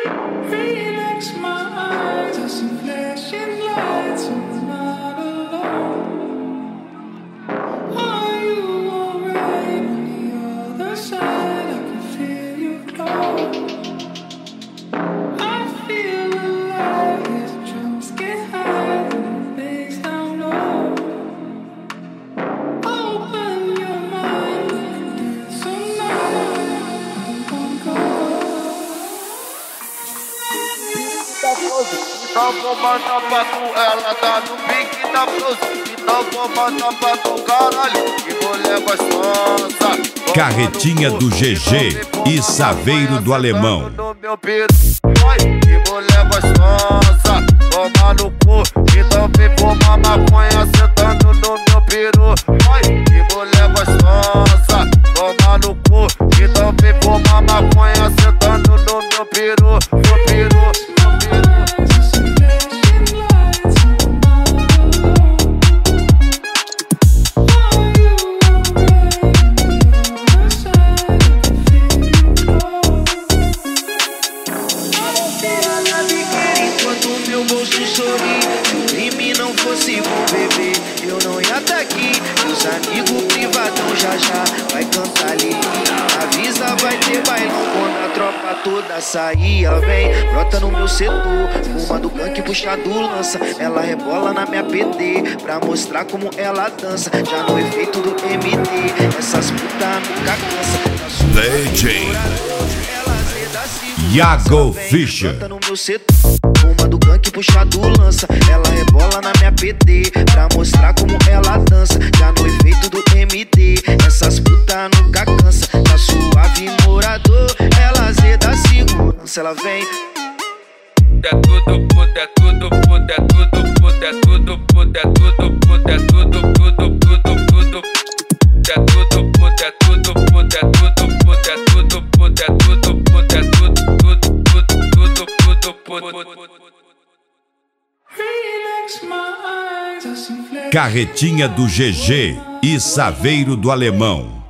Relax my eyes, I see flashing lights, I'm not alone. Are you alright on the other side? I can feel you close. I feel alive as the drums get high and the bass down low. Open your mind, we can dance all night. Então vou mandar pra tu, ela tá no pique da blusa. Então vou mandar pra tu, caralho, que mulher gostosa. Carretinha do GG e Saveiro do Alemão. Que mulher gostosa, toma no cu. Então vem fumar maconha sentando no meu peru. Que mulher gostosa, toma no cu. Então vem fumar maconha sentando no meu peru. Meu peru. Se o crime não fosse bom, bebê, eu não ia tá aqui. Meus amigos privadão já vai cantar ali. Avisa, vai ter bailão quando a tropa toda sair. Ela vem, brota no meu setor, fuma do gank, puxa do lança. Ela rebola na minha PD pra mostrar como ela dança. Já no efeito do MD, essas putas nunca cansa. DJ Iago Fischer. Brota no meu setor, fuma do gank, puxa do lança. Ela rebola na minha PD pra mostrar como ela dança. Já no efeito do MD, essas putas nunca cansa. Tá suave, morador, ela zeda segurança. Ela vem. É tudo, puta, é tudo, puta, é tudo, puta, é tudo, puta, é tudo, puta, é tudo, tudo, tudo, tudo. É tudo, puta, é tudo, puta, é tudo, puta, é tudo, puta, é tudo, puta, é tudo, tudo, tudo, tudo, tudo, tudo. Carretinha do GG e Saveiro do Alemão.